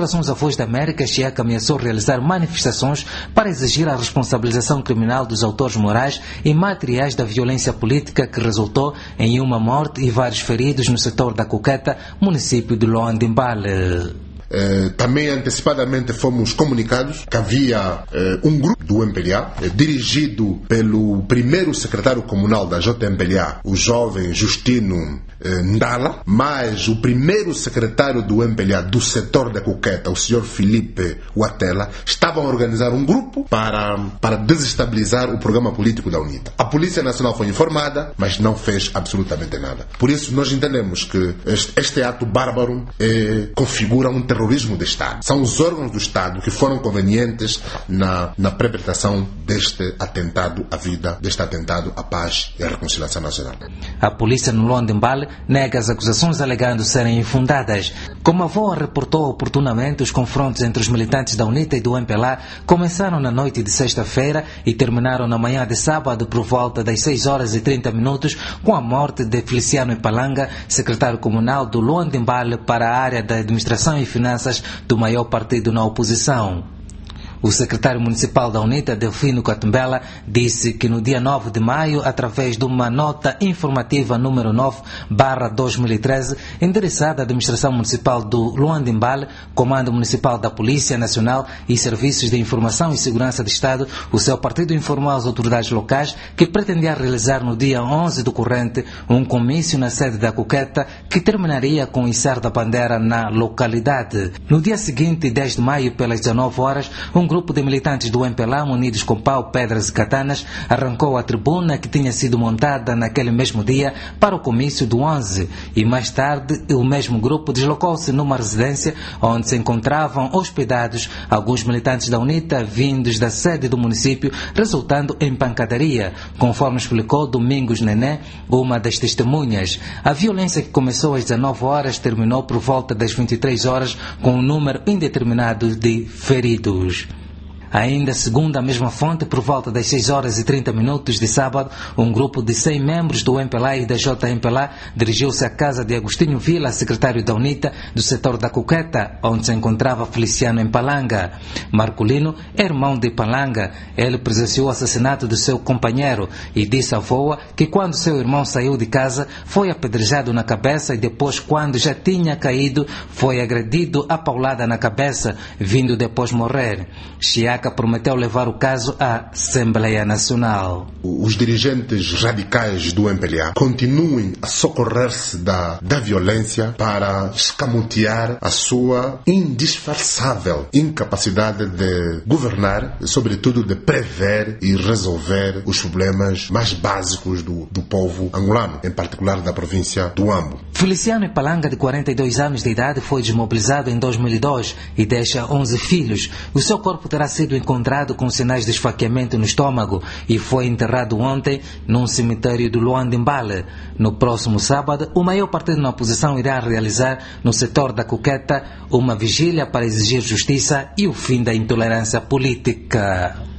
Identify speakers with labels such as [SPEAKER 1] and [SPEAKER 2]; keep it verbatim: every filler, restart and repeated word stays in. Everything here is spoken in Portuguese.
[SPEAKER 1] declarações à Voz da América, Chiaka ameaçou realizar manifestações para exigir a responsabilização criminal dos autores morais e materiais da violência política que resultou em uma morte e vários feridos no setor da Cuqueta, município de Luandimbale.
[SPEAKER 2] Eh, também antecipadamente fomos comunicados que havia eh, um grupo do M P L A eh, dirigido pelo primeiro secretário comunal da J M P L A, o jovem Justino eh, Ndala, mas o primeiro secretário do M P L A do setor da Cuqueta, o senhor Felipe Watela, estavam a organizar um grupo para, para desestabilizar o programa político da UNITA. A Polícia Nacional foi informada, mas não fez absolutamente nada. Por isso nós entendemos que este, este ato bárbaro eh, configura um terrorismo terrorismo de Estado. São os órgãos do Estado que foram convenientes na, na perpetração deste atentado à vida, deste atentado à paz e à reconciliação nacional.
[SPEAKER 1] A polícia no Luandimbale nega as acusações alegando serem infundadas. Como a V O A reportou oportunamente, os confrontos entre os militantes da UNITA e do M P L A começaram na noite de sexta-feira e terminaram na manhã de sábado por volta das seis horas e trinta minutos com a morte de Feliciano Ipalanga, secretário comunal do Luandimbale para a área da administração e finanças do maior partido na oposição. O secretário municipal da UNITA, Delfino Catumbela, disse que no dia nove de maio, através de uma nota informativa número nove barra dois mil e treze, endereçada à Administração Municipal do Luandimbale, Comando Municipal da Polícia Nacional e Serviços de Informação e Segurança de Estado, o seu partido informou às autoridades locais que pretendia realizar no dia onze do corrente um comício na sede da Cuqueta que terminaria com o içar da bandeira na localidade. No dia seguinte, dez de maio, pelas dezenove horas, um grupo de militantes do M P L A, munidos com pau, pedras e katanas, arrancou a tribuna que tinha sido montada naquele mesmo dia para o comício do onze e mais tarde o mesmo grupo deslocou-se numa residência onde se encontravam hospedados alguns militantes da UNITA vindos da sede do município, resultando em pancadaria, conforme explicou Domingos Nené, uma das testemunhas. A violência que começou às dezenove horas terminou por volta das vinte e três horas com um número indeterminado de feridos. Ainda segundo a mesma fonte, por volta das seis horas e trinta minutos de sábado, um grupo de cem membros do M P L A e da J M P L A dirigiu-se à casa de Agostinho Vila, secretário da UNITA do setor da Cuqueta, onde se encontrava Feliciano Ipalanga. Marcolino é irmão de Ipalanga. Ele presenciou o assassinato do seu companheiro e disse à V O A que quando seu irmão saiu de casa foi apedrejado na cabeça e depois, quando já tinha caído, foi agredido a paulada na cabeça, vindo depois morrer. Chiaka prometeu levar o caso à Assembleia Nacional.
[SPEAKER 2] Os dirigentes radicais do M P L A continuem a socorrer-se da, da violência para escamotear a sua indisfarçável incapacidade de governar, sobretudo de prever e resolver os problemas mais básicos do, do povo angolano, em particular da província do Ambo.
[SPEAKER 1] Feliciano Ipalanga, de quarenta e dois anos de idade, foi desmobilizado em dois mil e dois e deixa onze filhos. O seu corpo terá sido encontrado com sinais de esfaqueamento no estômago e foi enterrado ontem num cemitério do Luandimbale. No próximo sábado, o maior partido na oposição irá realizar no setor da Cuqueta uma vigília para exigir justiça e o fim da intolerância política.